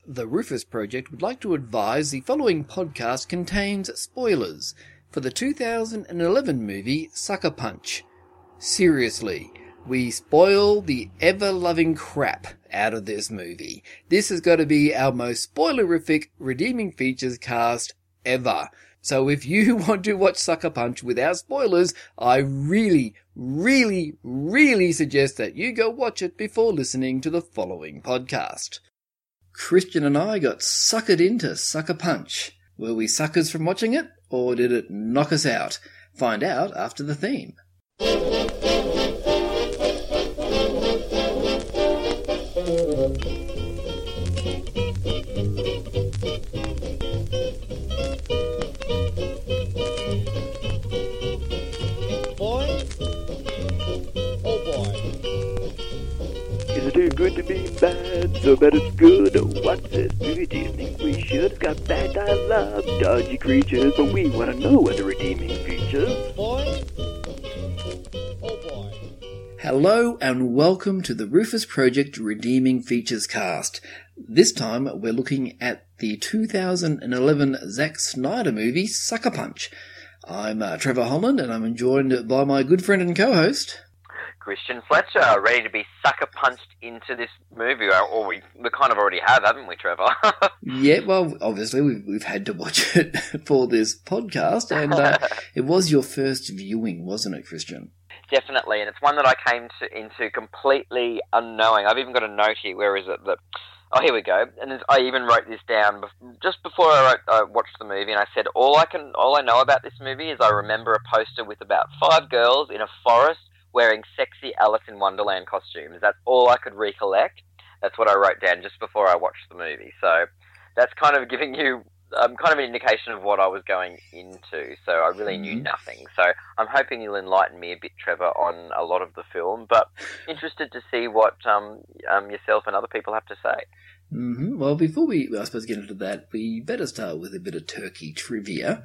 The Rufus Project would like to advise the following podcast contains spoilers for the 2011 movie Sucker Punch. Seriously, we spoil the ever-loving crap out of this movie. This has got to be our most spoilerific Redeeming Features cast ever. So if you want to watch Sucker Punch without spoilers, I really suggest that you go watch it before listening to the following podcast. Christian and I got suckered into Sucker Punch. Were we suckers from watching it, or did it knock us out? Find out after the theme. Is it too good to be bad? So bad it's good. What's this movie? Do you think we should? It's got bad dialogue, dodgy creatures, but we want to know what the redeeming features. Boy? Oh boy. Hello and welcome to the Rufus Project Redeeming Features cast. This time we're looking at the 2011 Zack Snyder movie Sucker Punch. I'm Trevor Holland and I'm joined by my good friend and co-host Christian Fletcher, ready to be sucker punched into this movie, or we kind of already have, haven't we, Trevor? Yeah, well, obviously we've had to watch it for this podcast, and it was your first viewing, wasn't it, Christian? Definitely, and it's one that I came into completely unknowing. I've even got a note here. Where is it? Oh, here we go. And I even wrote this down just before I watched the movie, and I said all I know about this movie is I remember a poster with about 5 girls in a forest wearing sexy Alice in Wonderland costumes. That's all I could recollect. That's what I wrote down just before I watched the movie. So that's kind of giving you kind of an indication of what I was going into. So I really knew nothing. So I'm hoping you'll enlighten me a bit, Trevor, on a lot of the film. But interested to see what yourself and other people have to say. Mm-hmm. Well, before we, I suppose, get into that, we better start with a bit of turkey trivia.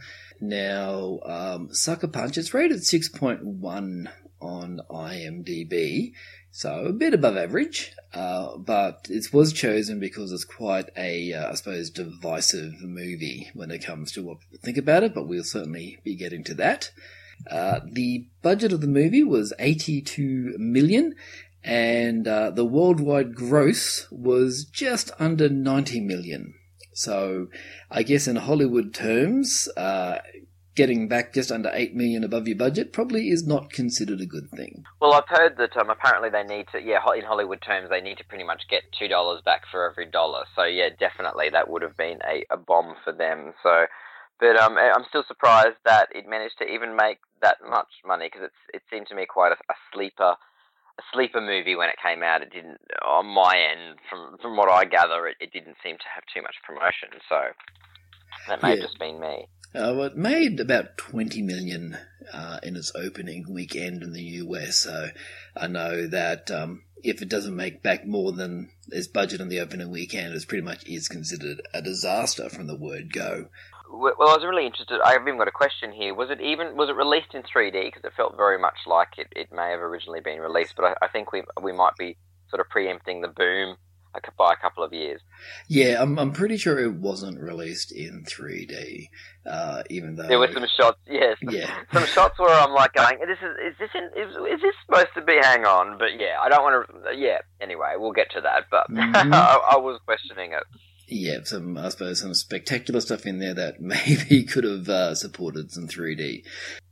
Now, Sucker Punch, it's rated 6.1 on IMDb, so a bit above average, but it was chosen because it's quite a, I suppose, divisive movie when it comes to what people think about it, but we'll certainly be getting to that. The budget of the movie was $82 million, and the worldwide gross was just under $90 million. So I guess in Hollywood terms, getting back just under $8 million above your budget probably is not considered a good thing. Well, I've heard that apparently they need to, in Hollywood terms, they need to pretty much get $2 back for every dollar. So, yeah, definitely that would have been a bomb for them. So, but I'm still surprised that it managed to even make that much money, because it seemed to me quite a sleeper movie when it came out. It didn't, on my end, from what I gather, it didn't seem to have too much promotion. So that may have just been me. Well, it made about $20 million in its opening weekend in the US, so I know that if it doesn't make back more than its budget on the opening weekend, it pretty much is considered a disaster from the word go. Well, I was really interested. I've even got a question here. Was it released in 3D? Because it felt very much like it may have originally been released, but I think we might be sort of preempting the boom by a couple of years. Yeah, I'm pretty sure it wasn't released in 3D, even though there were some shots. Yes, yeah, some shots where I'm like going, is this supposed to be? Hang on, but yeah, I don't want to. Yeah, anyway, we'll get to that. But I was questioning it. Yeah, I suppose some spectacular stuff in there that maybe could have supported some 3D.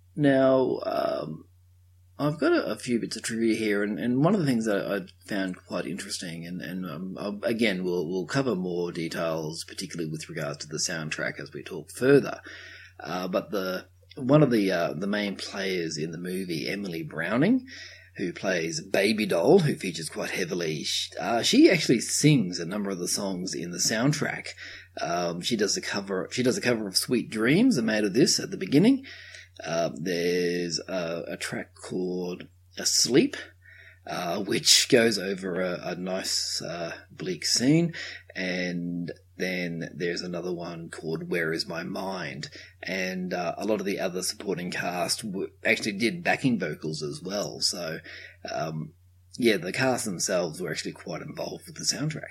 Now, I've got a few bits of trivia here, and one of the things that I found quite interesting, and again, we'll cover more details, particularly with regards to the soundtrack as we talk further. But one of the main players in the movie, Emily Browning, who plays Baby Doll, who features quite heavily, she actually sings a number of the songs in the soundtrack. She does a cover of Sweet Dreams, are made of this at the beginning. There's a track called Asleep, which goes over a nice bleak scene, and then there's another one called Where Is My Mind, and a lot of the other supporting cast actually did backing vocals as well, so the cast themselves were actually quite involved with the soundtrack.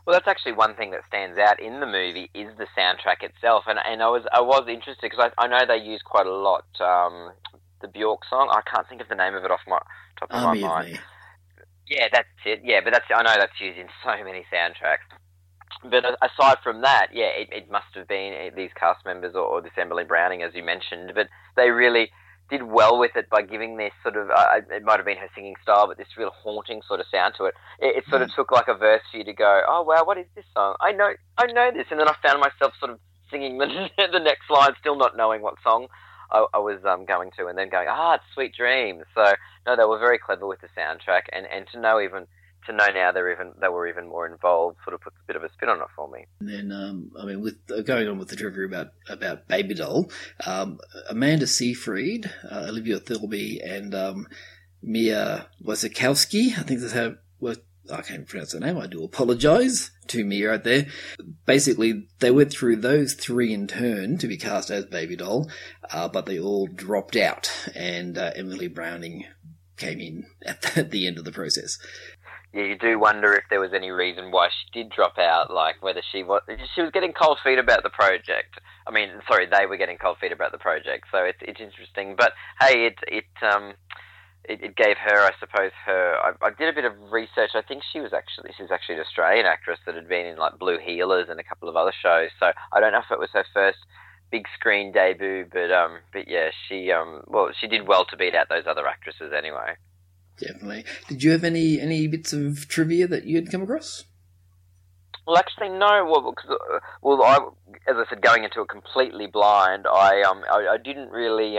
Well, that's actually one thing that stands out in the movie is the soundtrack itself, and I was interested because I know they use quite a lot the Bjork song. I can't think of the name of it off my top of my mind. Yeah, that's it. Yeah, but I know that's used in so many soundtracks. But aside from that, yeah, it must have been these cast members or this Emily Browning, as you mentioned, but they really did well with it by giving this sort of, it might have been her singing style, but this real haunting sort of sound to it. It sort of took like a verse for you to go, oh wow, what is this song? I know this. And then I found myself sort of singing the next line, still not knowing what song I was going to, and then going, it's Sweet Dreams. So, no, they were very clever with the soundtrack, and to know now they were even more involved sort of puts a bit of a spin on it for me. And then, with going on with the trivia about Baby Doll, Amanda Seyfried, Olivia Thirlby, and Mia Wasikowski, I think that's how I can't pronounce her name, I do apologise to Mia out there. Basically, they went through those three in turn to be cast as Baby Doll, but they all dropped out, and Emily Browning came in at the end of the process. Yeah, you do wonder if there was any reason why she did drop out, like whether she was getting cold feet about the project. I mean, sorry, they were getting cold feet about the project, so it's interesting. But hey, it gave her, I suppose, I did a bit of research. I think she's actually an Australian actress that had been in like Blue Heelers and a couple of other shows. So I don't know if it was her first big screen debut, but yeah, she did well to beat out those other actresses anyway. Definitely. Did you have any bits of trivia that you had come across? Well, actually, no. As I said, going into it completely blind, I didn't really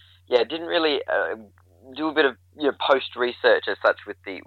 do a bit of post research as such with the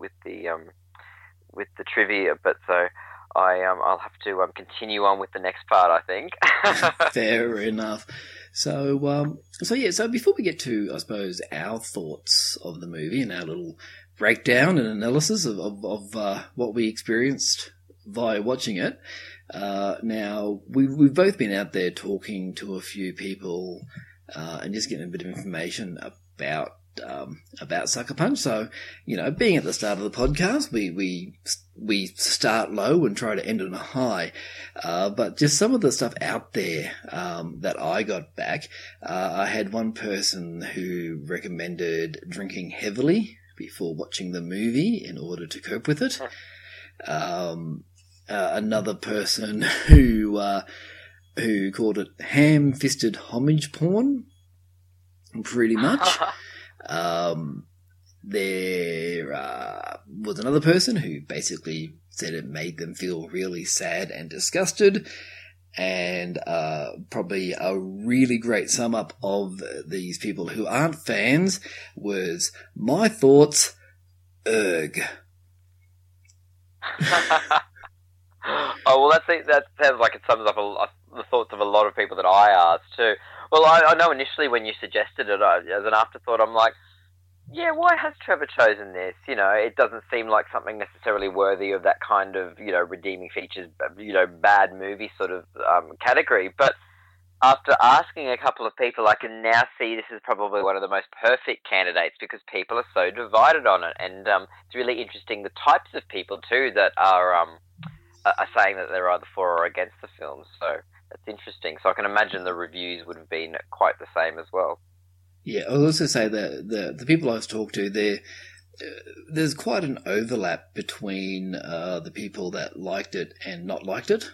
trivia. But so I'll have to continue on with the next part, I think. Fair enough. So before we get to, I suppose, our thoughts of the movie and our little breakdown and analysis of what we experienced via watching it, now we've both been out there talking to a few people and just getting a bit of information about Sucker Punch. So, being at the start of the podcast, we start low and try to end on a high. But just some of the stuff out there that I got back, I had one person who recommended drinking heavily before watching the movie in order to cope with it. Another person who called it ham-fisted homage porn, pretty much. There was another person who basically said it made them feel really sad and disgusted, and probably a really great sum up of these people who aren't fans was my thoughts, ugh. Oh, well, that sounds like it sums up the thoughts of a lot of people that I asked too. Well, I know initially when you suggested it, as an afterthought, I'm like, yeah, why has Trevor chosen this? It doesn't seem like something necessarily worthy of that kind of, redeeming features, bad movie sort of category. But after asking a couple of people, I can now see this is probably one of the most perfect candidates because people are so divided on it. And it's really interesting the types of people, too, that are saying that they're either for or against the film. So that's interesting. So I can imagine the reviews would have been quite the same as well. Yeah, I'll also say that the people I've talked to, there's quite an overlap between the people that liked it and not liked it.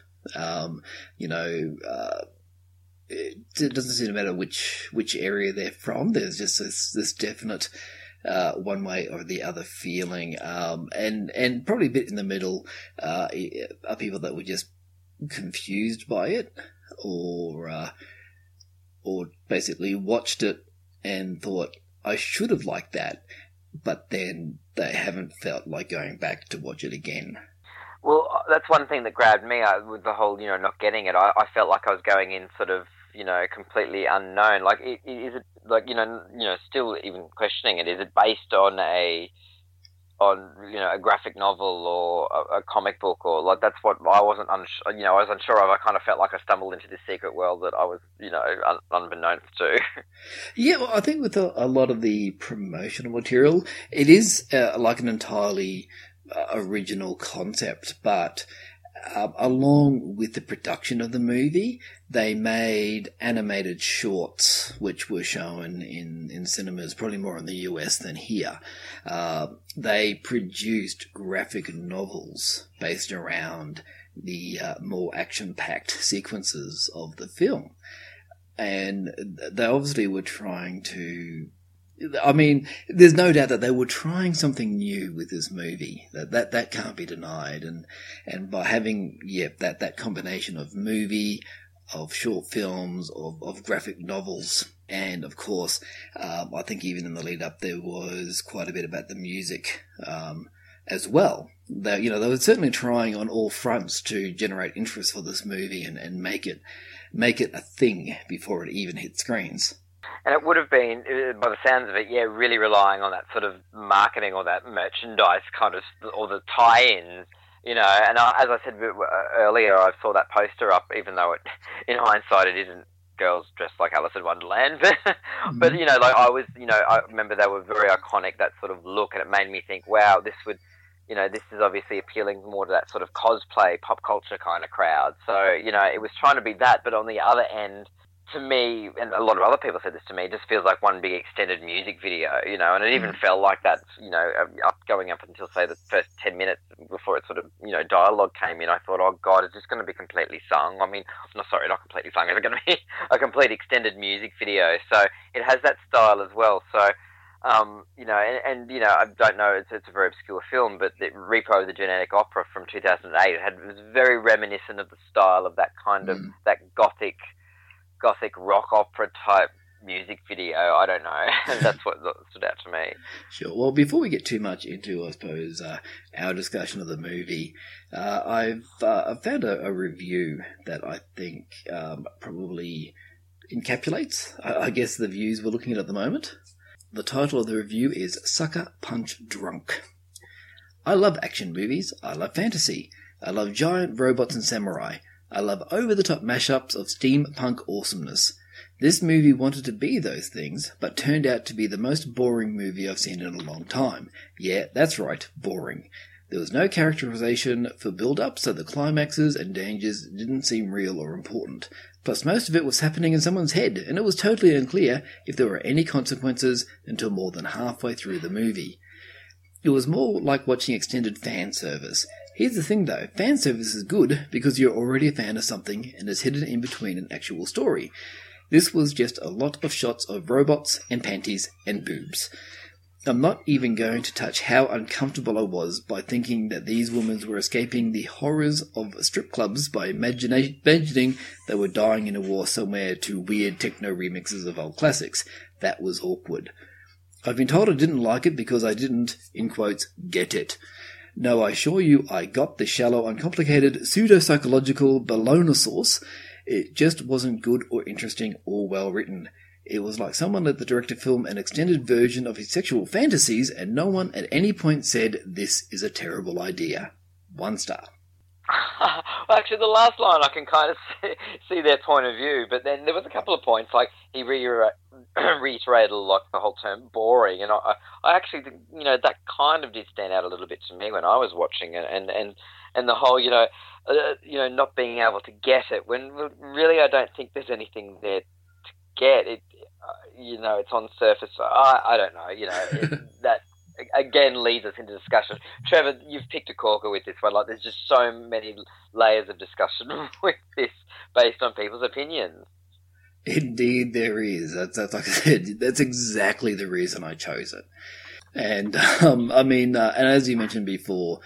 It doesn't seem to matter which area they're from. There's just this definite one way or the other feeling, and probably a bit in the middle are people that were just confused by it, or basically watched it and thought, I should have liked that, but then they haven't felt like going back to watch it again. Well, that's one thing that grabbed me with the whole, not getting it. I felt like I was going in sort of, completely unknown. Like, is it, like, still even questioning it, is it based on a graphic novel or a comic book, or like that's what I wasn't I was unsure of. I kind of felt like I stumbled into this secret world that I was unbeknownst to. Yeah, well, I think with a lot of the promotional material, it is like an entirely original concept, but along with the production of the movie, they made animated shorts, which were shown in cinemas, probably more in the US than here. They produced graphic novels based around the more action-packed sequences of the film. And they obviously were trying to... I mean, there's no doubt that they were trying something new with this movie. That can't be denied. And by having, that combination of movie, of short films, of graphic novels, and of course, I think even in the lead up there was quite a bit about the music as well. They were certainly trying on all fronts to generate interest for this movie and make it a thing before it even hit screens. And it would have been, by the sounds of it, really relying on that sort of marketing or that merchandise kind of, or the tie-ins, And as I said earlier, I saw that poster up, even though in hindsight it isn't girls dressed like Alice in Wonderland. But, I remember they were very iconic, that sort of look, and it made me think, wow, this is obviously appealing more to that sort of cosplay, pop culture kind of crowd. So, it was trying to be that, but on the other end, to me, and a lot of other people said this to me, it just feels like one big extended music video, and it even felt like that, going up until, say, the first 10 minutes before it sort of, dialogue came in. I thought, oh, God, is this going to be completely sung? I mean, not completely sung. Is it going to be a complete extended music video? So it has that style as well. So, I don't know, it's a very obscure film, but the Repo, the Genetic Opera from 2008, it was very reminiscent of the style of that kind of, that gothic rock opera type music video. I don't know. That's what stood out to me. Sure. Well, before we get too much into, I suppose, our discussion of the movie, I've found a review that I think probably encapsulates, I guess, the views we're looking at the moment. The title of the review is Sucker Punch Drunk. I love action movies. I love fantasy. I love giant robots and samurai. I love over-the-top mashups of steampunk awesomeness. This movie wanted to be those things, but turned out to be the most boring movie I've seen in a long time. Yeah, that's right, boring. There was no characterization for build-up, so the climaxes and dangers didn't seem real or important. Plus, most of it was happening in someone's head, and it was totally unclear if there were any consequences until more than halfway through the movie. It was more like watching extended fan service. Here's the thing though, fan service is good because you're already a fan of something and is hidden in between an actual story. This was just a lot of shots of robots and panties and boobs. I'm not even going to touch how uncomfortable I was by thinking that these women were escaping the horrors of strip clubs by imagining they were dying in a war somewhere to weird techno remixes of old classics. That was awkward. I've been told I didn't like it because I didn't, in quotes, get it. No, I assure you I got the shallow, uncomplicated, pseudo-psychological bologna sauce. It just wasn't good or interesting or well written. It was like someone let the director film an extended version of his sexual fantasies and no one at any point said, this is a terrible idea. 1 star. Well, actually, the last line I can kind of see their point of view, but then there was a couple of points, like he reiterated like the whole term boring, and I actually think, that kind of did stand out a little bit to me when I was watching it, and the whole, not being able to get it, when really I don't think there's anything there to get it. It's on surface. I don't know. That again leads us into discussion. Trevor, you've picked a corker with this one. Like, there's just so many layers of discussion with this based on people's opinions. Indeed, there is. That's like I said. That's exactly the reason I chose it. And and as you mentioned before,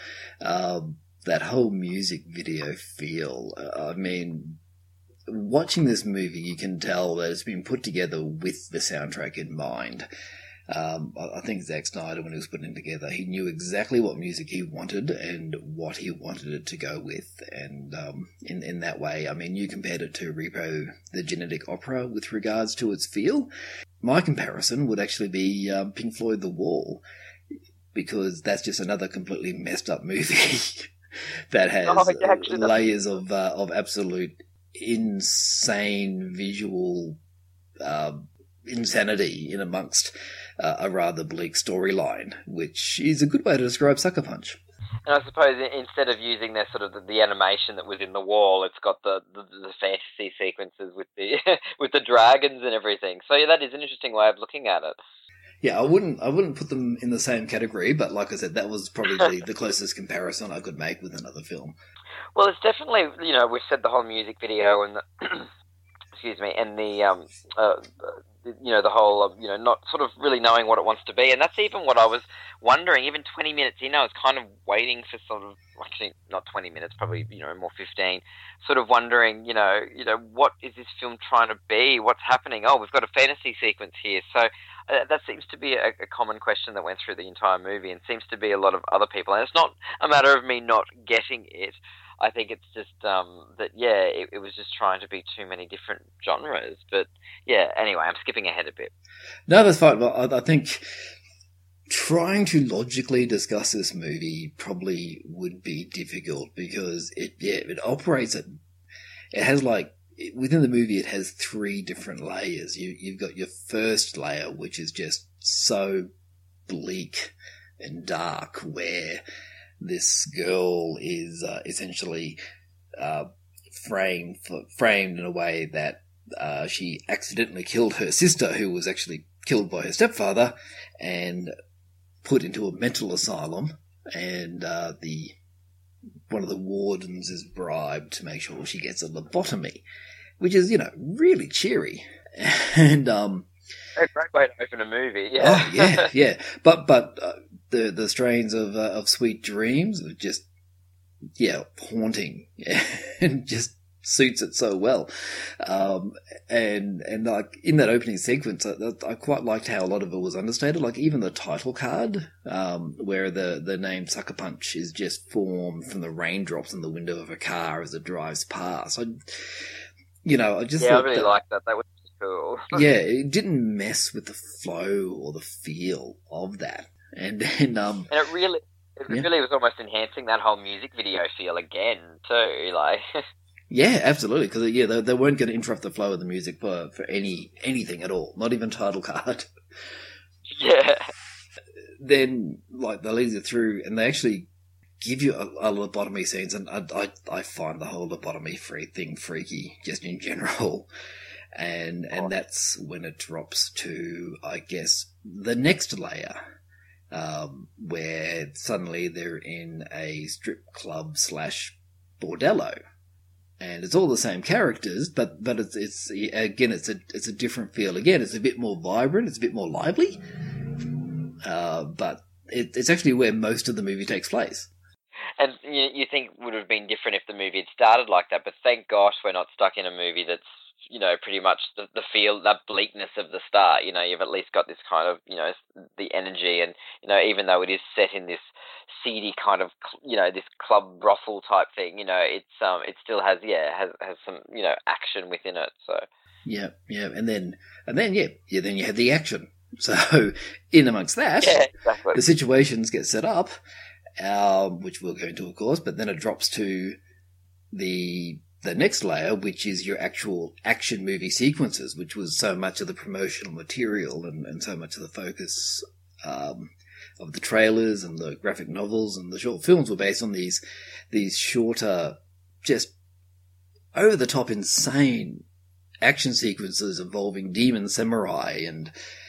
that whole music video feel. Watching this movie, you can tell that it's been put together with the soundtrack in mind. I think Zack Snyder, when he was putting it together, he knew exactly what music he wanted and what he wanted it to go with. And in that way, you compared it to Repo, the Genetic Opera, with regards to its feel. My comparison would actually be Pink Floyd The Wall, because that's just another completely messed up movie that has layers of absolute insane visual insanity in amongst a rather bleak storyline, which is a good way to describe Sucker Punch. And I suppose instead of using their sort of the animation that was in the wall, it's got the fantasy sequences with the with the dragons and everything. So yeah, that is an interesting way of looking at it. Yeah, I wouldn't put them in the same category, but like I said, that was probably the closest comparison I could make with another film. Well, it's definitely, we've said the whole music video and the, excuse me, and the the whole, not sort of really knowing what it wants to be. And that's even what I was wondering. Even 20 minutes in, I was kind of waiting for sort of, actually not 20 minutes, probably, more 15, sort of wondering, what is this film trying to be? What's happening? Oh, we've got a fantasy sequence here. So that seems to be a common question that went through the entire movie and seems to be a lot of other people. And it's not a matter of me not getting it. I think it's just it was just trying to be too many different genres. But yeah, anyway, I'm skipping ahead a bit. No, that's fine. But I think trying to logically discuss this movie probably would be difficult because it operates at, it has within the movie it has three different layers. You've got your first layer, which is just so bleak and dark, where this girl is essentially framed in a way that she accidentally killed her sister, who was actually killed by her stepfather, and put into a mental asylum. And one of the wardens is bribed to make sure she gets a lobotomy, which is really cheery. And a great way to open a movie. Yeah. Oh yeah. But the strains of Sweet Dreams are just haunting and just suits it so well. And like in that opening sequence, I quite liked how a lot of it was understated. Like even the title card, where the name Sucker Punch is just formed from the raindrops in the window of a car as it drives past. I just I really liked that. That was cool. Yeah, it didn't mess with the flow or the feel of that. And it really was almost enhancing that whole music video feel again too. Like, yeah, absolutely, because they weren't going to interrupt the flow of the music for anything at all, not even title card. Yeah. Then they lead you through, and they actually give you a lobotomy scenes, and I find the whole lobotomy thing freaky, just in general. And that's when it drops to, I guess, the next layer. Where suddenly they're in a strip club / bordello, and it's all the same characters, but it's again it's a different feel. Again, it's a bit more vibrant, it's a bit more lively, but it's actually where most of the movie takes place. And you think it would have been different if the movie had started like that, but thank gosh we're not stuck in a movie that's pretty much the feel, that bleakness of the start. You've at least got this kind of, the energy, and, even though it is set in this seedy kind of, this club brothel type thing, it still has some, action within it. So. Yeah. And then you have the action. So in amongst that, exactly. The situations get set up, which we'll go into, of course, but then it drops to the next layer, which is your actual action movie sequences, which was so much of the promotional material and so much of the focus of the trailers and the graphic novels and the short films were based on these shorter, just over-the-top insane action sequences involving demon samurai and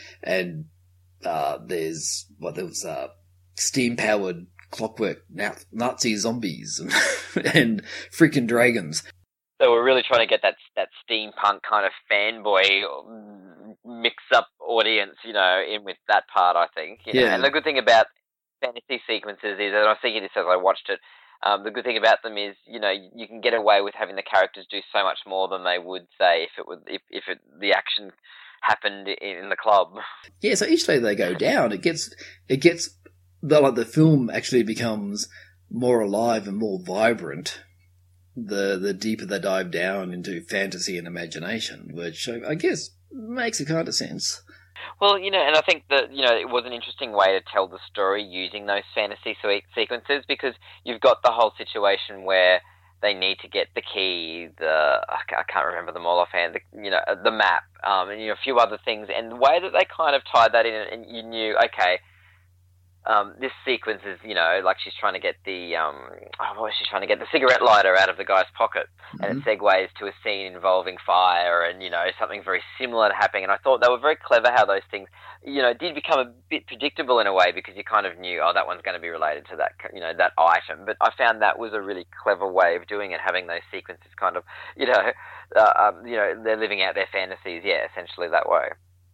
there was steam-powered clockwork Nazi zombies and freaking dragons. So we're really trying to get that steampunk kind of fanboy mix-up audience, in with that part, I think. And the good thing about fantasy sequences is, and I was thinking this as I watched it, the good thing about them is, you can get away with having the characters do so much more than they would say if the action happened in the club. Yeah, so each day they go down, it gets the film actually becomes more alive and more vibrant the deeper they dive down into fantasy and imagination, which I guess makes a kind of sense. Well, and I think that, it was an interesting way to tell the story using those fantasy sequences, because you've got the whole situation where they need to get the key, I can't remember them all offhand, the map, and a few other things, and the way that they kind of tied that in, and you knew, okay, this sequence is, like she's trying to get what is she trying to get? The cigarette lighter out of the guy's pocket, and it segues to a scene involving fire and, something very similar happening. And I thought they were very clever how those things, did become a bit predictable in a way, because you kind of knew, that one's going to be related to that, that item. But I found that was a really clever way of doing it, having those sequences kind of, they're living out their fantasies, essentially that way.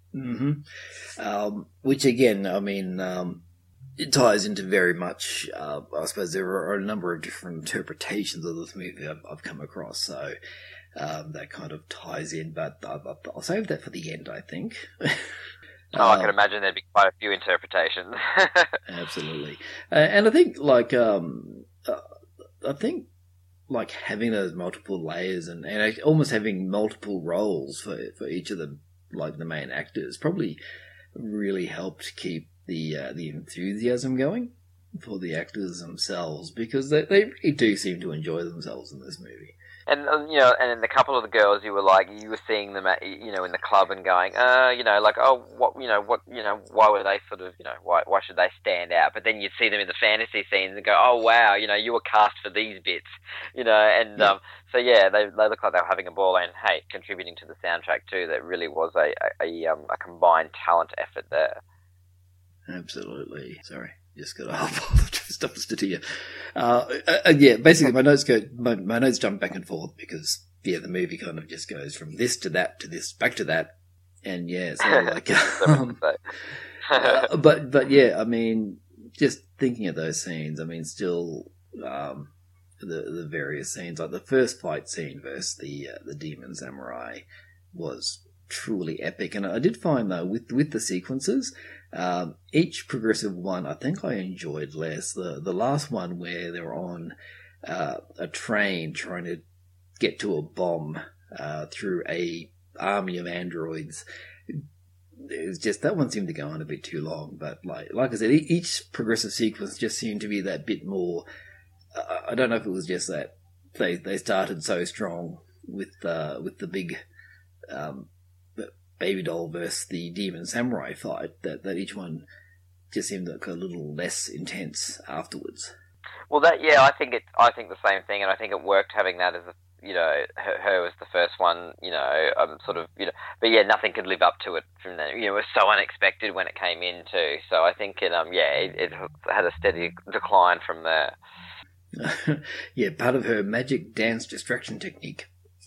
Which again, I mean, it ties into very much, I suppose there are a number of different interpretations of this movie I've come across, so that kind of ties in, but I'll save that for the end, I think. I can imagine there'd be quite a few interpretations. Absolutely. And I think, having those multiple layers and almost having multiple roles for each of the main actors probably really helped keep the enthusiasm going for the actors themselves, because they really do seem to enjoy themselves in this movie. And and a couple of the girls, you were seeing them at, in the club and going, why were they sort of, why should they stand out? But then you'd see them in the fantasy scenes and go, oh wow, you were cast for these bits, they look like they were having a ball, and hey, contributing to the soundtrack too. That really was a combined talent effort there. Absolutely. Sorry. Just got a whole lot of stuff to here. Basically my notes jump back and forth because, the movie kind of just goes from this to that to this, back to that. And but yeah, I mean, just thinking of those scenes, I mean, still, the various scenes, like the first fight scene versus the demon samurai was truly epic. And I did find, though, with the sequences, each progressive one I think I enjoyed less. The last one where they're on a train trying to get to a bomb through a army of androids, it was just, that one seemed to go on a bit too long. But like I said, each progressive sequence just seemed to be that bit more. I don't know if it was just that they started so strong with the big baby doll versus the demon samurai fight that each one just seemed like a little less intense afterwards. Well, I think the same thing, and I think it worked having that as her was the first one, but yeah, nothing could live up to it from that. It was so unexpected when it came in too. So I think it had a steady decline from there. Yeah, part of her magic dance distraction technique.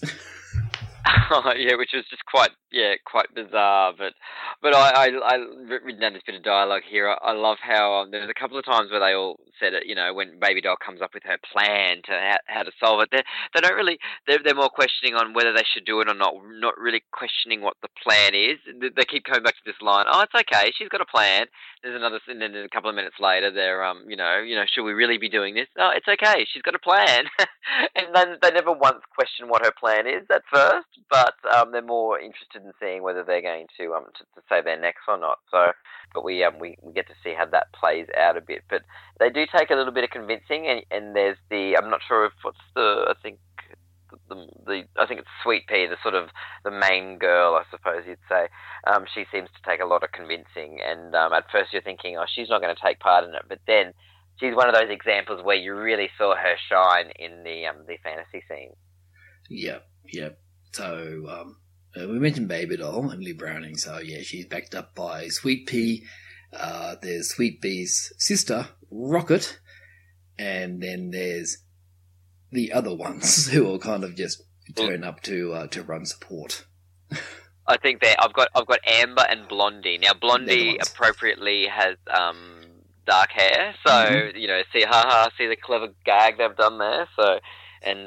Yeah, which was just quite bizarre. But I written down this bit of dialogue here. I love how there's a couple of times where they all said it. When Baby Doll comes up with her plan to how to solve it, they don't really. They're more questioning on whether they should do it or not. Not really questioning what the plan is. They keep coming back to this line. Oh, it's okay. She's got a plan. There's another, and then a couple of minutes later, they're should we really be doing this? Oh, it's okay. She's got a plan, and then they never once question what her plan is at first. But they're more interested in seeing whether they're going to save their necks or not. So, but we get to see how that plays out a bit. But they do take a little bit of convincing, and there's I'm not sure if I think it's Sweet Pea, the sort of the main girl, I suppose you'd say. She seems to take a lot of convincing, and at first you're thinking, oh, she's not going to take part in it, but then she's one of those examples where you really saw her shine in the fantasy scene. Yeah. So, we mentioned Baby Doll, Emily Browning, so yeah, she's backed up by Sweet Pea. There's Sweet Pea's sister, Rocket, and then there's the other ones who will kind of just turn up to run support. I think I've got Amber and Blondie. Now, Blondie appropriately has dark hair, so see the clever gag they've done there. So. And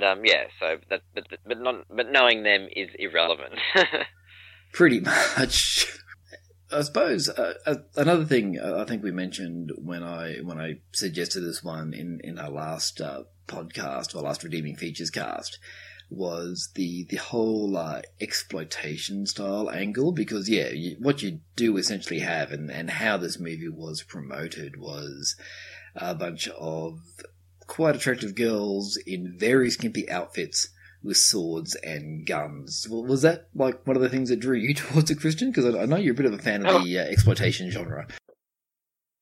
but knowing them is irrelevant. Pretty much. I suppose another thing I think we mentioned when I suggested this one in our last podcast, or last Redeeming Features cast, was the whole exploitation style angle, because what you do essentially have and how this movie was promoted was a bunch of quite attractive girls in very skimpy outfits with swords and guns. Was that like one of the things that drew you towards it, Christian? Because I know you're a bit of a fan of the exploitation genre.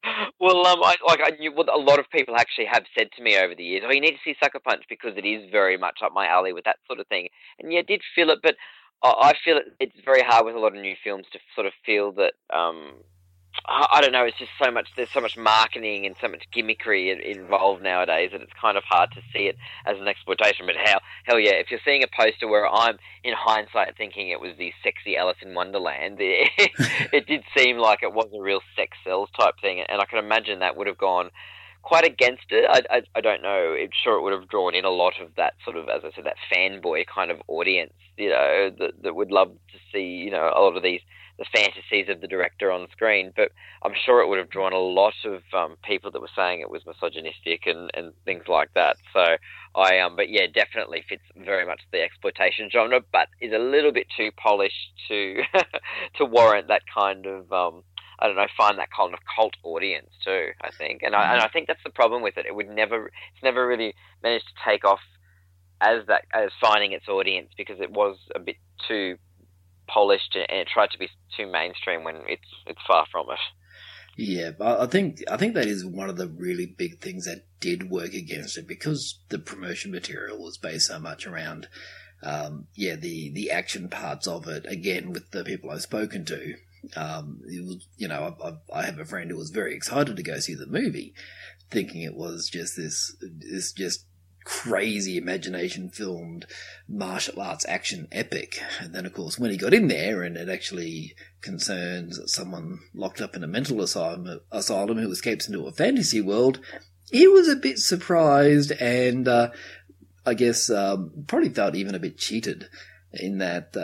Well, I knew what a lot of people actually have said to me over the years. Oh, you need to see Sucker Punch because it is very much up my alley with that sort of thing. And yeah, I did feel it, but I feel it's very hard with a lot of new films to sort of feel that. I don't know. It's just so much. There's so much marketing and so much gimmickry involved nowadays that it's kind of hard to see it as an exploitation. But hell yeah, if you're seeing a poster where I'm in hindsight thinking it was the sexy Alice in Wonderland, it did seem like it was a real sex sells type thing, and I can imagine that would have gone quite against it. I don't know. I'm sure it would have drawn in a lot of that sort of, as I said, that fanboy kind of audience, that would love to see, a lot of the fantasies of the director on screen. But I'm sure it would have drawn a lot of people that were saying it was misogynistic and things like that. So but yeah, definitely fits very much the exploitation genre, but is a little bit too polished to to warrant that kind of I don't know, find that kind of cult audience too, I think. And I think that's the problem with it. It's never really managed to take off as finding its audience because it was a bit too polished and it tried to be too mainstream when it's far from it. Yeah, but I think that is one of the really big things that did work against it because the promotion material was based so much around the action parts of it. Again, with the people I've spoken to, it was, I have a friend who was very excited to go see the movie, thinking it was just this just crazy imagination filmed martial arts action epic. And then, of course, when he got in there and it actually concerns someone locked up in a mental asylum who escapes into a fantasy world, he was a bit surprised and I guess probably felt even a bit cheated in that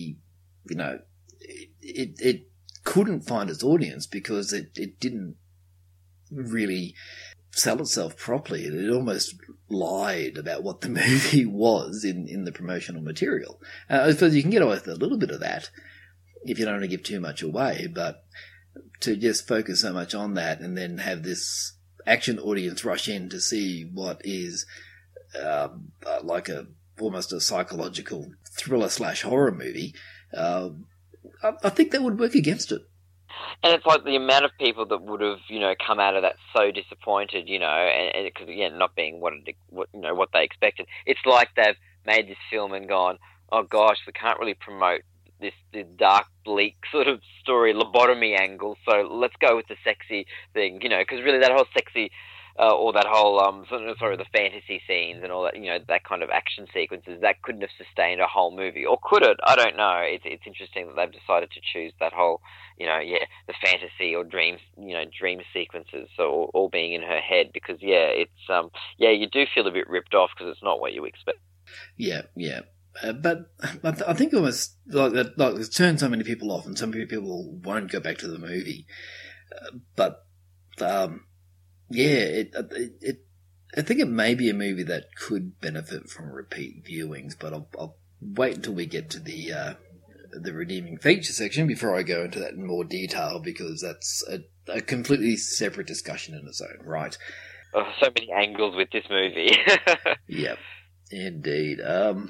it couldn't find its audience because it didn't really sell itself properly. It almost lied about what the movie was in the promotional material. I suppose you can get away with a little bit of that if you don't want to give too much away, but to just focus so much on that and then have this action audience rush in to see what is like almost a psychological thriller / horror movie, I think that would work against it. And it's like the amount of people that would have, come out of that so disappointed, and because again, not being what they expected. It's like they've made this film and gone, oh gosh, we can't really promote this dark, bleak sort of story, lobotomy angle. So let's go with the sexy thing, because really that whole sexy. Or that whole, the fantasy scenes and all that, that kind of action sequences, that couldn't have sustained a whole movie. Or could it? I don't know. It's interesting that they've decided to choose that whole, the fantasy or dream sequences, so all being in her head, because, it's, you do feel a bit ripped off because it's not what you expect. Yeah. But I think almost like it's turned so many people off and so many people won't go back to the movie. I think it may be a movie that could benefit from repeat viewings, but I'll wait until we get to the redeeming feature section before I go into that in more detail, because that's a completely separate discussion in its own right. Oh, so many angles with this movie. Yep, indeed.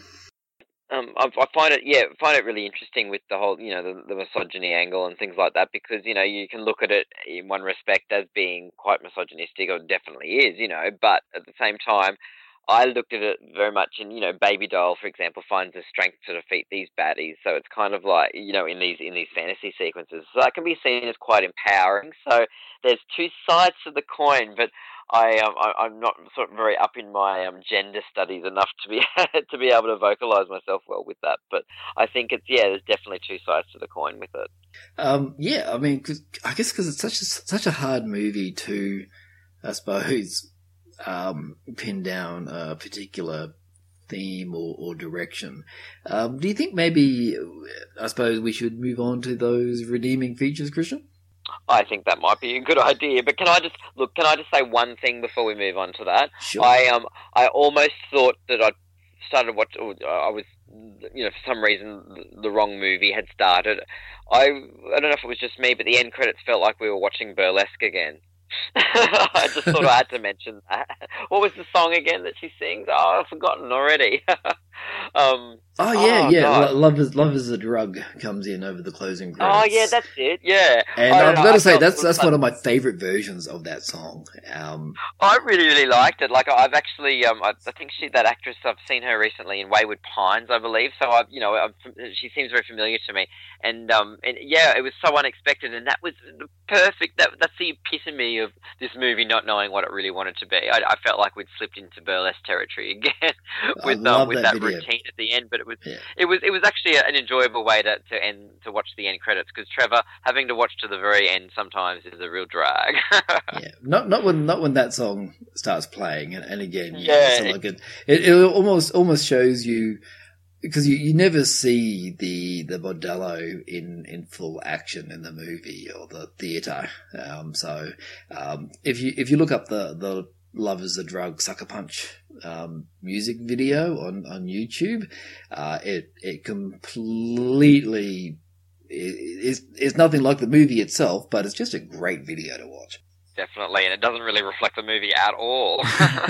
I find it really interesting with the whole, the misogyny angle and things like that, because, you can look at it in one respect as being quite misogynistic, or it definitely is, but at the same time, I looked at it very much in, Baby Doll, for example, finds the strength to defeat these baddies. So it's kind of like, in these fantasy sequences. So that can be seen as quite empowering. So there's two sides to the coin, but I'm not sort of very up in my gender studies enough to be able to vocalize myself well with that. But I think there's definitely two sides to the coin with it. I mean, because it's such a hard movie to, I suppose, pin down a particular theme or direction. Do you think maybe, I suppose, we should move on to those redeeming features, Christian? I think that might be a good idea, but can I just say one thing before we move on to that? Sure. I almost thought that I started watching, I was, for some reason, the wrong movie had started. I don't know if it was just me, but the end credits felt like we were watching Burlesque again. I just thought I had to mention that. What was the song again that she sings? Oh, I've forgotten already. Yeah. Love is a Drug comes in over the closing credits. Oh, yeah, that's it. Yeah, and I've got to say that's one of my favourite versions of that song. I really liked it. Like I've actually, I think that actress. I've seen her recently in Wayward Pines, I believe. So she seems very familiar to me. And yeah, it was so unexpected, and that was the perfect. That's the epitome of this movie not knowing what it really wanted to be. I felt like we'd slipped into burlesque territory again with that routine at the end, but it was actually an enjoyable way to watch the end credits, because Trevor, having to watch to the very end sometimes is a real drag. Yeah, not when that song starts playing, and again, it almost shows you, because you never see the bordello in full action in the movie or the theatre. So if you look up the Love is a Drug Sucker Punch music video on YouTube, it completely is nothing like the movie itself, but it's just a great video to watch. Definitely, and it doesn't really reflect the movie at all.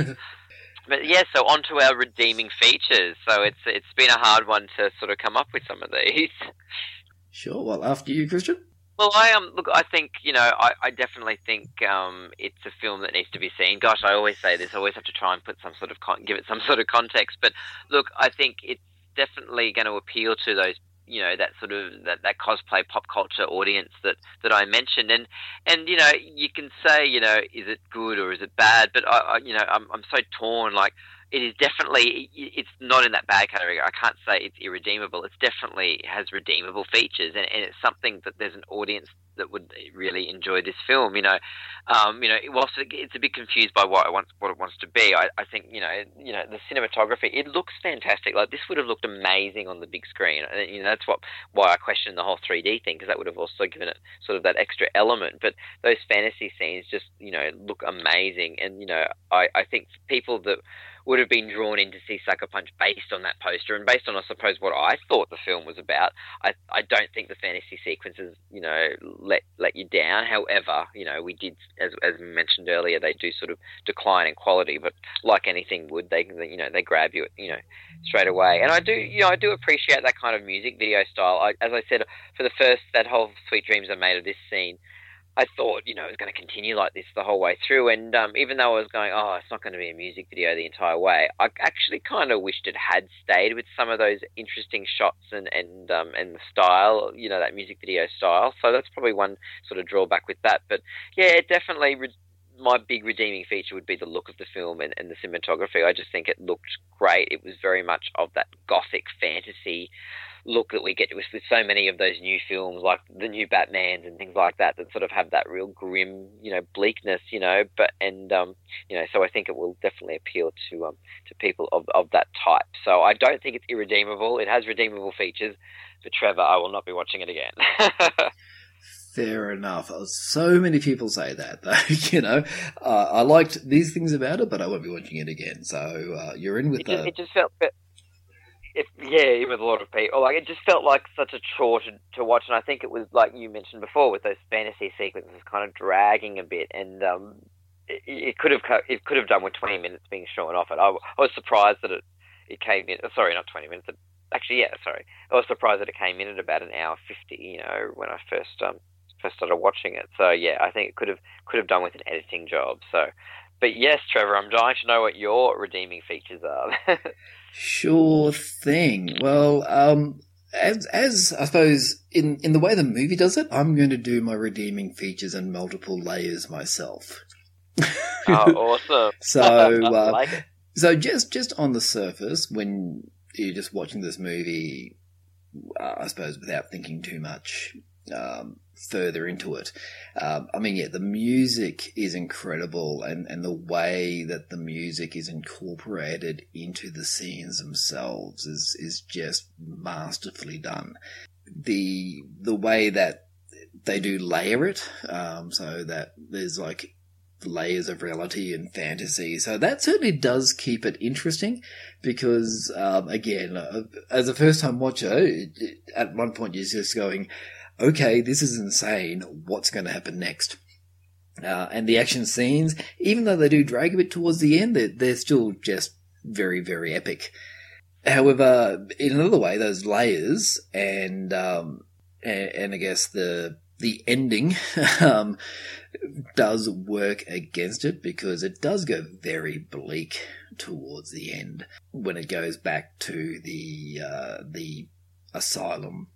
But yeah, so on to our redeeming features. So it's been a hard one to sort of come up with some of these. Sure. Well, after you, Christian. Well, I think, I definitely think it's a film that needs to be seen. Gosh, I always say this. I always have to try and put give it some sort of context. But look, I think it's definitely going to appeal to those, that sort of that cosplay pop culture audience that I mentioned. And you can say, is it good or is it bad? But I'm so torn. Like, it is definitely, it's not in that bad category. I can't say it's irredeemable. It's definitely has redeemable features, and it's something that there's an audience that would really enjoy this film. Whilst it's a bit confused by what it wants to be, I think the cinematography, it looks fantastic. Like, this would have looked amazing on the big screen. That's why I question the whole 3D thing, because that would have also given it sort of that extra element. But those fantasy scenes just look amazing, and I think people that would have been drawn in to see Sucker Punch based on that poster and based on, I suppose, what I thought the film was about. I don't think the fantasy sequences, let you down. However, we did, as mentioned earlier, they do sort of decline in quality, but like anything would, they grab you, straight away. And I do appreciate that kind of music video style. As I said, for the first, that whole Sweet Dreams I Made of this scene, I thought, it was going to continue like this the whole way through. And even though I was going, it's not going to be a music video the entire way, I actually kind of wished it had stayed with some of those interesting shots and the style, that music video style. So that's probably one sort of drawback with that. But yeah, definitely my big redeeming feature would be the look of the film and the cinematography. I just think it looked great. It was very much of that gothic fantasy look that we get with so many of those new films, like the new Batmans and things like that sort of have that real grim, bleakness, so I think it will definitely appeal to people of that type. So I don't think it's irredeemable. It has redeemable features, but Trevor, I will not be watching it again. Fair enough. So many people say that, though. I liked these things about it, but I won't be watching it again. So you're in with It just felt. With a lot of people, like, it just felt like such a chore to watch, and I think it was like you mentioned before with those fantasy sequences kind of dragging a bit, and it could have done with 20 minutes being shorn off it. I was surprised that it came in. Sorry, not 20 minutes. Actually, yeah, sorry. I was surprised that it came in at about an hour 50. When I first started watching it. So yeah, I think it could have done with an editing job. So, but yes, Trevor, I'm dying to know what your redeeming features are. Sure thing. Well, as I suppose in the way the movie does it, I'm going to do my redeeming features in multiple layers myself. Oh, awesome! So, like it. So just on the surface, when you're just watching this movie, I suppose without thinking too much further into it, the music is incredible, and the way that the music is incorporated into the scenes themselves is just masterfully done. The way that they do layer it, so that there's like layers of reality and fantasy, so that certainly does keep it interesting, because again, as a first time watcher, at one point you're just going, okay, this is insane, what's going to happen next? And the action scenes, even though they do drag a bit towards the end, they're still just very, very epic. However, in another way, those layers and I guess the ending does work against it, because it does go very bleak towards the end when it goes back to the asylum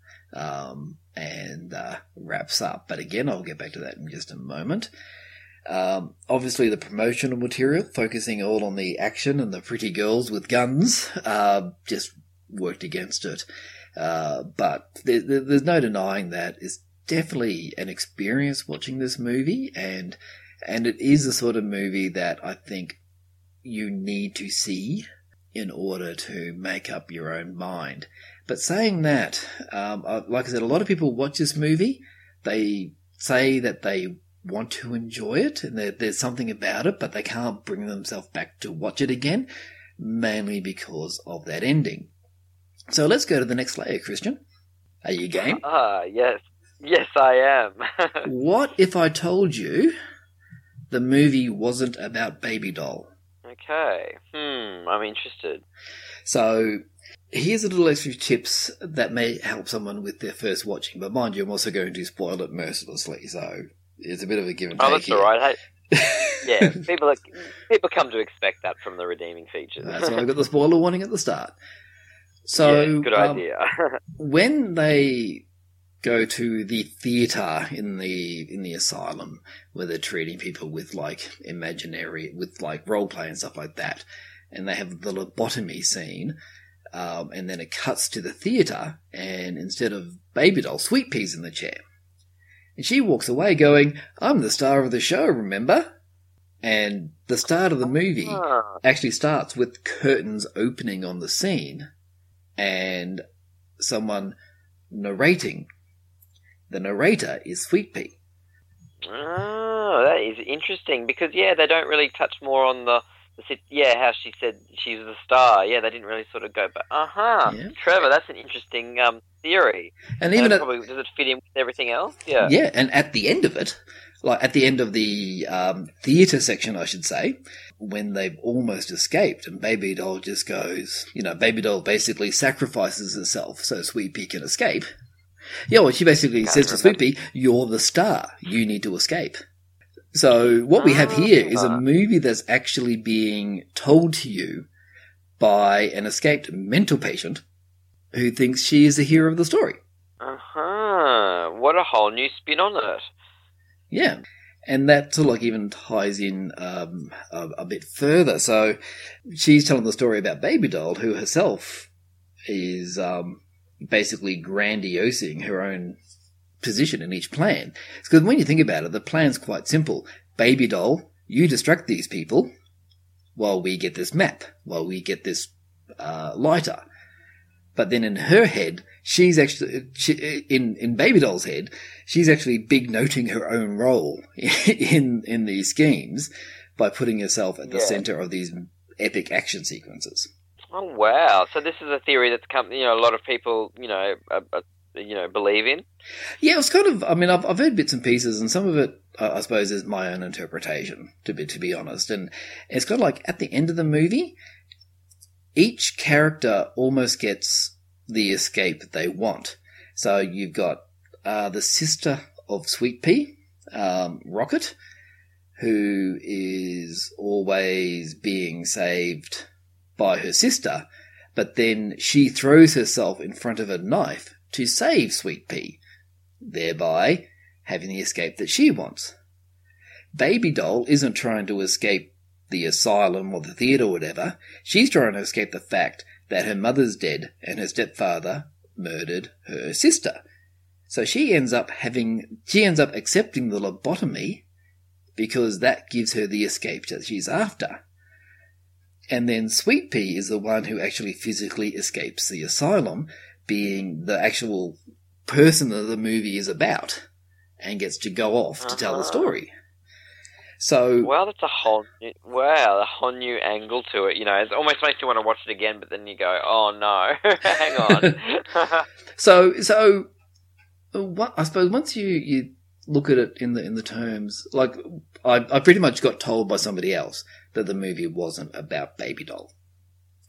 and wraps up. But again, I'll get back to that in just a moment. Obviously, the promotional material, focusing all on the action and the pretty girls with guns, just worked against it. But there's no denying that it's definitely an experience watching this movie, and it is the sort of movie that I think you need to see in order to make up your own mind. But saying that, like I said, a lot of people watch this movie, they say that they want to enjoy it, and there's something about it, but they can't bring themselves back to watch it again, mainly because of that ending. So let's go to the next layer, Christian. Are you game? Yes. Yes, I am. What if I told you the movie wasn't about Baby Doll? Okay. I'm interested. So here's a little extra tips that may help someone with their first watching, but mind you, I'm also going to spoil it mercilessly, so it's a bit of a give and take. Oh, that's all right. Yeah, people come to expect that from the redeeming features. That's why I got the spoiler warning at the start. So, yeah, good idea. When they go to the theatre in the asylum, where they're treating people with with role play and stuff like that, and they have the lobotomy scene, and then it cuts to the theatre, and instead of Baby Doll, Sweet Pea's in the chair. And she walks away going, "I'm the star of the show, remember?" And the start of the movie actually starts with curtains opening on the scene and someone narrating. The narrator is Sweet Pea. Oh, that is interesting, because, they don't really touch more on how she said she's the star. Yeah, they didn't really sort of go, but, yeah. Trevor, that's an interesting theory. And even does it fit in with everything else? Yeah. Yeah, and at the end of it, like at the end of the theatre section, I should say, when they've almost escaped, and Baby Doll just goes, Baby Doll basically sacrifices herself so Sweet Pea can escape. Yeah, well, she basically says to Sweet Pea, "You're the star. You need to escape." So what we have here is a movie that's actually being told to you by an escaped mental patient who thinks she is the hero of the story. What a whole new spin on it. Yeah. And that sort of even ties in a bit further. So she's telling the story about Baby Doll, who herself is basically grandiosing her own position in each plan. Because when you think about it, the plan's quite simple. Baby Doll, you distract these people while we get this map, while we get this lighter. But then in her head, she's actually, in Baby Doll's head, she's actually big noting her own role in these schemes by putting herself at the center of these epic action sequences. Oh, wow. So this is a theory that's come, a lot of people, believe in? Yeah, it was kind of, I've heard bits and pieces, and some of it, I suppose, is my own interpretation, to be honest. And it's kind of like, at the end of the movie, each character almost gets the escape they want. So you've got the sister of Sweet Pea, Rocket, who is always being saved by her sister, but then she throws herself in front of a knife to save Sweet Pea, thereby having the escape that she wants. Baby Doll isn't trying to escape the asylum or the theatre or whatever. She's trying to escape the fact that her mother's dead and her stepfather murdered her sister. So she ends up accepting the lobotomy because that gives her the escape that she's after. And then Sweet Pea is the one who actually physically escapes the asylum, being the actual person that the movie is about, and gets to go off to tell the story. So, well, that's a whole new angle to it. It almost makes you want to watch it again, but then you go, "Oh no, hang on." so, what I suppose once you look at it in the terms, like I pretty much got told by somebody else that the movie wasn't about Baby Doll.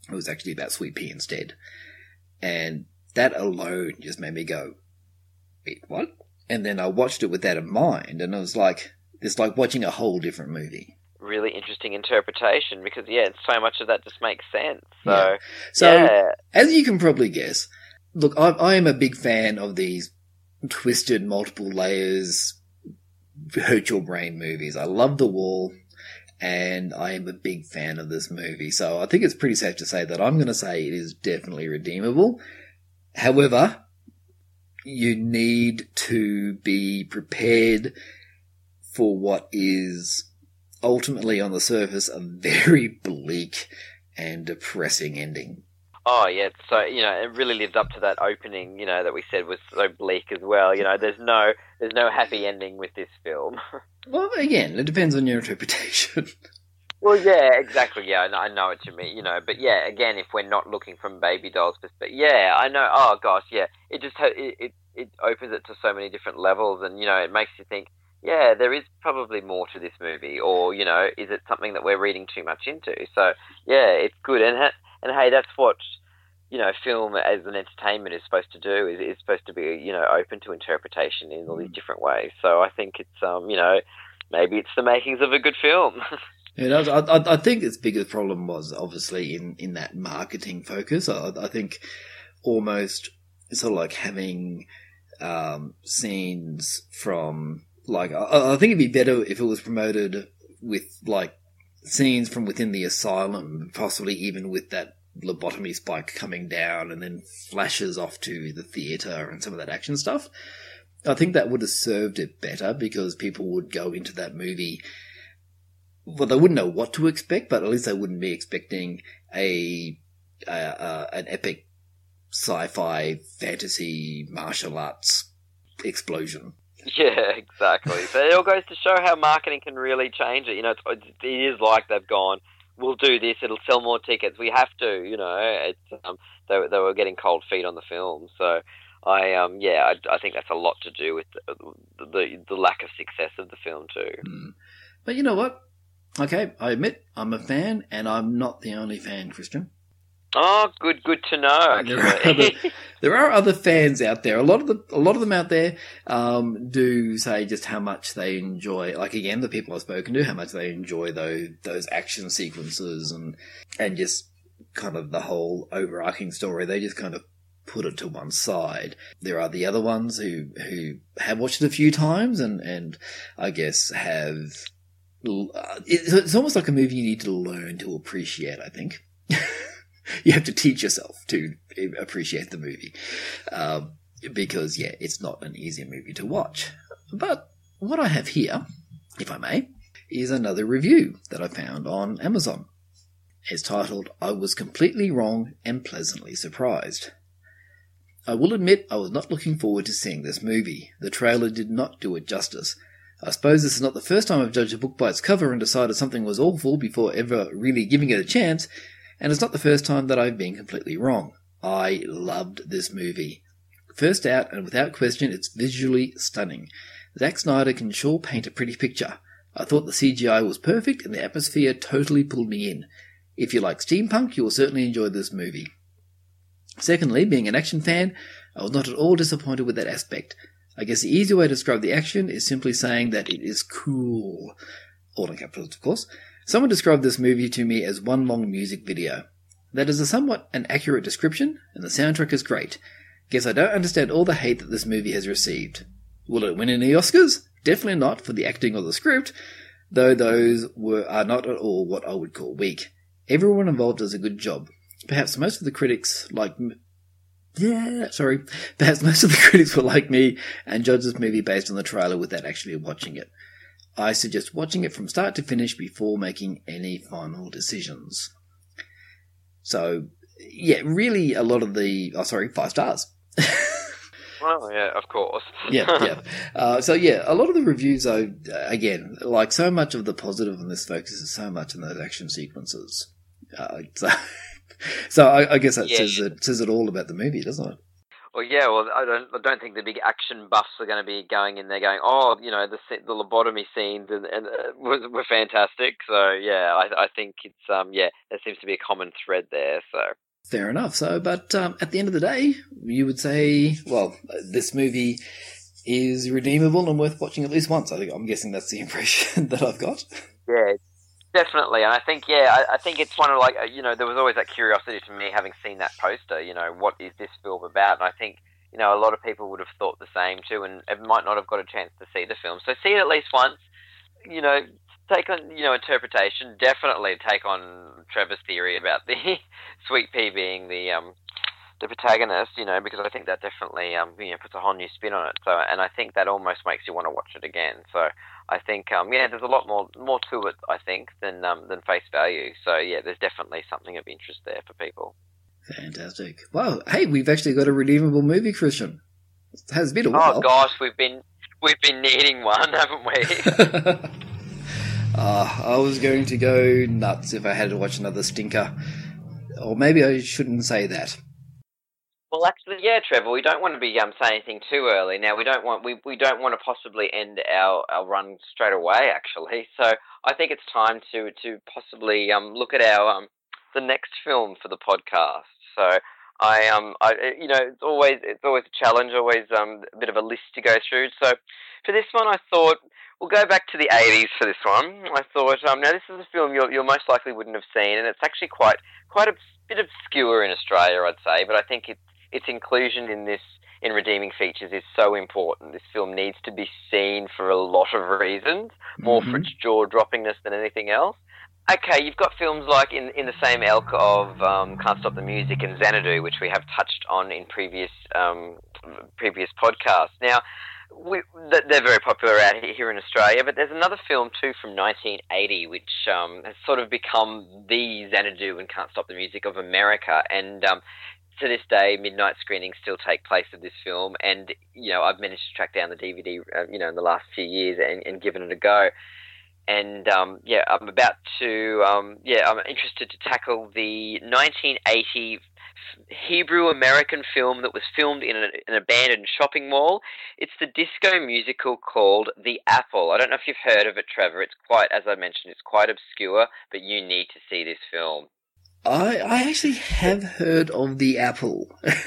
It was actually about Sweet Pea instead. And that alone just made me go, wait, what? And then I watched it with that in mind, and it was like, it's like watching a whole different movie. Really interesting interpretation, because, so much of that just makes sense. So, as you can probably guess, look, I am a big fan of these twisted, multiple layers, hurt your brain movies. I love The Wall, and I am a big fan of this movie. So I think it's pretty safe to say that I'm going to say it is definitely redeemable. However, you need to be prepared for what is ultimately on the surface a very bleak and depressing ending. Oh, yeah. So, it really lived up to that opening, that we said was so bleak as well. There's no happy ending with this film. Well, again, it depends on your interpretation. Well, yeah, exactly. Yeah, I know what you mean, But yeah, again, if we're not looking from Baby Doll's perspective, yeah, I know. Oh gosh, yeah. It just it opens it to so many different levels, and it makes you think, yeah, there is probably more to this movie, or is it something that we're reading too much into? So yeah, it's good, and hey, that's what film as an entertainment is supposed to do. Is supposed to be open to interpretation in all these different ways. So I think it's maybe it's the makings of a good film. I think its biggest problem was obviously in that marketing focus. I think almost sort of like having scenes from, like, I think it'd be better if it was promoted with like scenes from within the asylum, possibly even with that lobotomy spike coming down and then flashes off to the theatre and some of that action stuff. I think that would have served it better, because people would go into that movie, well, they wouldn't know what to expect, but at least they wouldn't be expecting an epic sci-fi fantasy martial arts explosion. Yeah, exactly. So it all goes to show how marketing can really change it. It is like they've gone, we'll do this, it'll sell more tickets, we have to, it's they were getting cold feet on the film. So I think that's a lot to do with the lack of success of the film too. But you know what? Okay, I admit I'm a fan, and I'm not the only fan, Christian. Oh, good to know. There are other fans out there. A lot of them out there do say just how much they enjoy. Like, again, the people I've spoken to, how much they enjoy those action sequences and just kind of the whole overarching story. They just kind of put it to one side. There are the other ones who have watched it a few times and I guess have. It's almost like a movie you need to learn to appreciate, I think. You have to teach yourself to appreciate the movie. Because, yeah, it's not an easy movie to watch. But what I have here, if I may, is another review that I found on Amazon. It's titled, "I was completely wrong and pleasantly surprised." I will admit I was not looking forward to seeing this movie. The trailer did not do it justice. I suppose this is not the first time I've judged a book by its cover and decided something was awful before ever really giving it a chance, and it's not the first time that I've been completely wrong. I loved this movie. First out, and without question, it's visually stunning. Zack Snyder can sure paint a pretty picture. I thought the CGI was perfect, and the atmosphere totally pulled me in. If you like steampunk, you will certainly enjoy this movie. Secondly, being an action fan, I was not at all disappointed with that aspect. I guess the easy way to describe the action is simply saying that it is cool. All in capitals, of course. Someone described this movie to me as one long music video. That is somewhat an accurate description, and the soundtrack is great. Guess I don't understand all the hate that this movie has received. Will it win any Oscars? Definitely not for the acting or the script, though those are not at all what I would call weak. Everyone involved does a good job. Perhaps most of the critics were like me and judged this movie based on the trailer without actually watching it. I suggest watching it from start to finish before making any final decisions. So, yeah, really a lot of 5 stars. Well, yeah, of course. Yeah. A lot of the reviews, though, again, like so much of the positive in this focuses so much on those action sequences. So I guess that says it all about the movie, doesn't it? Well, yeah. Well, I don't think the big action buffs are going to be going in there going, oh, you know, the lobotomy scenes and were fantastic. So yeah, I think it's there seems to be a common thread there. So fair enough. So, but at the end of the day, you would say, well, this movie is redeemable and worth watching at least once. I'm guessing that's the impression that I've got. Yeah. Definitely, and I think, I think it's one of, like, you know, there was always that curiosity to me having seen that poster, you know, what is this film about? And I think, you know, a lot of people would have thought the same too, and it might not have got a chance to see the film. So see it at least once, you know, take on, you know, interpretation, definitely take on Trevor's theory about the Sweet Pea being the protagonist, you know, because I think that definitely, you know, puts a whole new spin on it. So, and I think that almost makes you want to watch it again. So I think, there's a lot more to it, I think, than face value. So yeah, there's definitely something of interest there for people. Fantastic. Well, hey, we've actually got a redeemable movie, Christian. It has been a while. Oh gosh, we've been needing one, haven't we? I was going to go nuts if I had to watch another stinker. Or maybe I shouldn't say that. Well, actually, yeah, Trevor, we don't want to be saying anything too early. Now, we don't want to possibly end our run straight away, actually. So I think it's time to possibly look at our the next film for the podcast. So you know, it's always a challenge, always a bit of a list to go through. So for this one, I thought we'll go back to the 80s for this one. I thought, now this is a film you most likely wouldn't have seen, and it's actually quite a bit obscure in Australia, I'd say, but I think its inclusion in redeeming features is so important. This film needs to be seen for a lot of reasons, more for its jaw-droppingness than anything else. Okay, you've got films like in the same ilk of Can't Stop the Music and Xanadu, which we have touched on in previous podcasts. Now, they're very popular out here in Australia, but there's another film too from 1980 which has sort of become the Xanadu and Can't Stop the Music of America, and to this day, midnight screenings still take place of this film, and, you know, I've managed to track down the DVD, you know, in the last few years and given it a go. And, I'm about to, I'm interested to tackle the 1980 Hebrew-American film that was filmed in an abandoned shopping mall. It's the disco musical called The Apple. I don't know if you've heard of it, Trevor. It's quite, as I mentioned, it's quite obscure, but you need to see this film. I actually have heard of The Apple.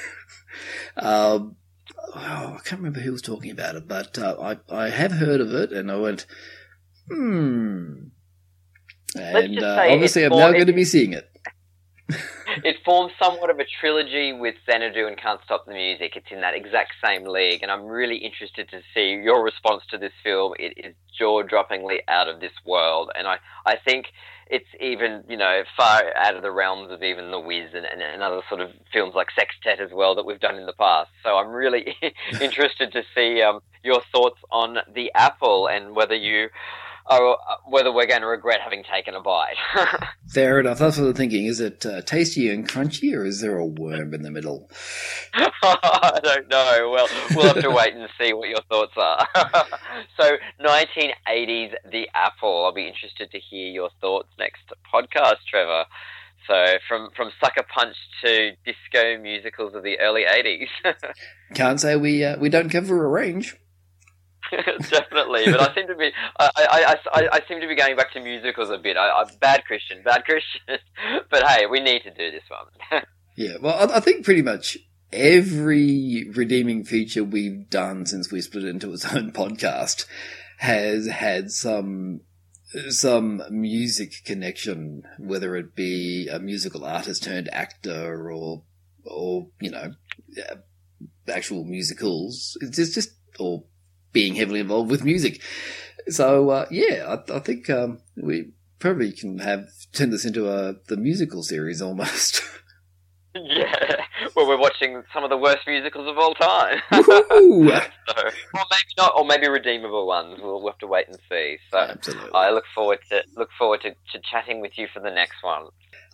I can't remember who was talking about it, but I have heard of it, and I went, And obviously I'm now going to be seeing it. It forms somewhat of a trilogy with Xanadu and Can't Stop the Music. It's in that exact same league, and I'm really interested to see your response to this film. It is jaw-droppingly out of this world, and I think it's even, you know, far out of the realms of even The Wiz and other sort of films like Sextet as well that we've done in the past. So I'm really interested to see your thoughts on The Apple and whether we're going to regret having taken a bite. Fair enough. That's what I'm thinking. Is it tasty and crunchy, or is there a worm in the middle? I don't know. Well, we'll have to wait and see what your thoughts are. So, 1980s The Apple. I'll be interested to hear your thoughts next podcast, Trevor. So, from Sucker Punch to disco musicals of the early 80s. Can't say we don't cover a range. Definitely, but I seem to be I seem to be going back to musicals a bit. Bad Christian. But hey, we need to do this one. Yeah, well, I think pretty much every redeeming feature we've done since we split into its own podcast has had some music connection, whether it be a musical artist turned actor or you know, actual musicals. It's just or being heavily involved with music. So, I think we probably can turn this into the musical series almost. Yeah, well, we're watching some of the worst musicals of all time. Woohoo! So, or maybe not, or maybe redeemable ones. We'll have to wait and see. So, absolutely. I look forward to chatting with you for the next one.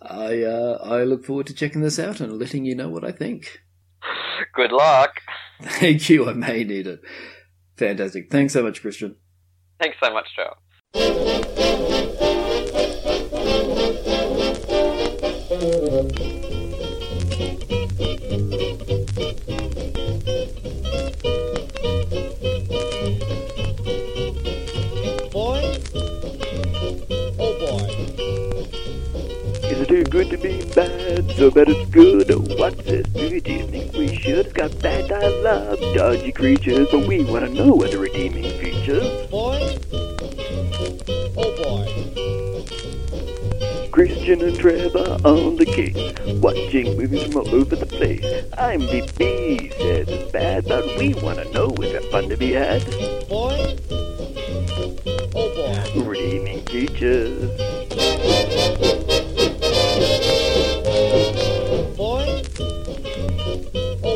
I look forward to checking this out and letting you know what I think. Good luck. Thank you. I may need it. Fantastic. Thanks so much, Christian. Thanks so much, Joe. so bad it's good. What's this movie? Do you think we should? It's got bad dialogue, dodgy creatures, but we want to know what the redeeming features. Boy? Oh boy. Christian and Trevor on the case, watching movies from all over the place. IMDb says it's bad, but we want to know is it fun to be had? Boy? Oh boy. Redeeming features. Boy? Oh